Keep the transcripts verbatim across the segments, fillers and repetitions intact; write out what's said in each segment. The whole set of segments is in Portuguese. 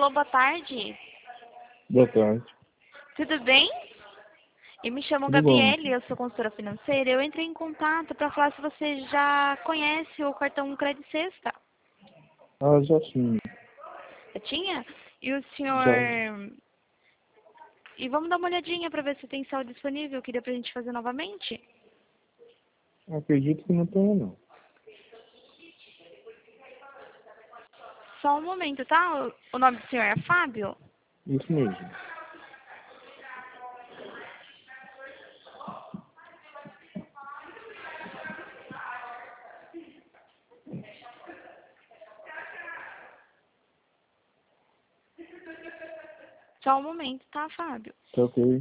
Alô, boa tarde. Boa tarde. Tudo bem? Eu me chamo Tudo bom? Gabriele, eu sou consultora financeira. Eu entrei em contato para falar se você já conhece o cartão Crédito Sexta. Ah, já sim. Já tinha? E o senhor... Já E vamos dar uma olhadinha para ver se tem saldo disponível. Queria pra gente fazer novamente? acredito que não tenho, não. Só um momento, tá? O o nome do senhor é Fábio? Isso mesmo. Só um momento, tá, Fábio? Tá ok.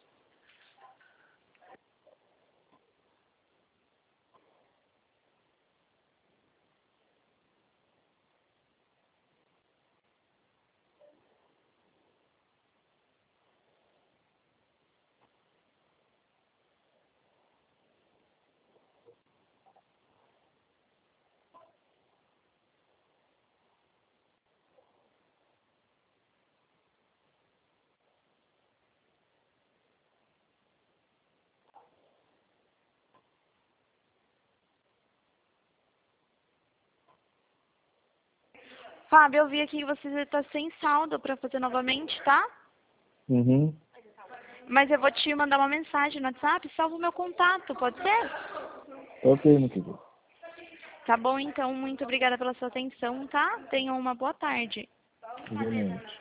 Fábio, eu vi aqui que você está sem saldo para fazer novamente, tá? Uhum. Mas eu vou te mandar uma mensagem no WhatsApp, salva o meu contato, pode ser? Tá ok, meu querido. Tá bom, então. Muito obrigada pela sua atenção, tá? Tenha uma boa tarde. Igualmente.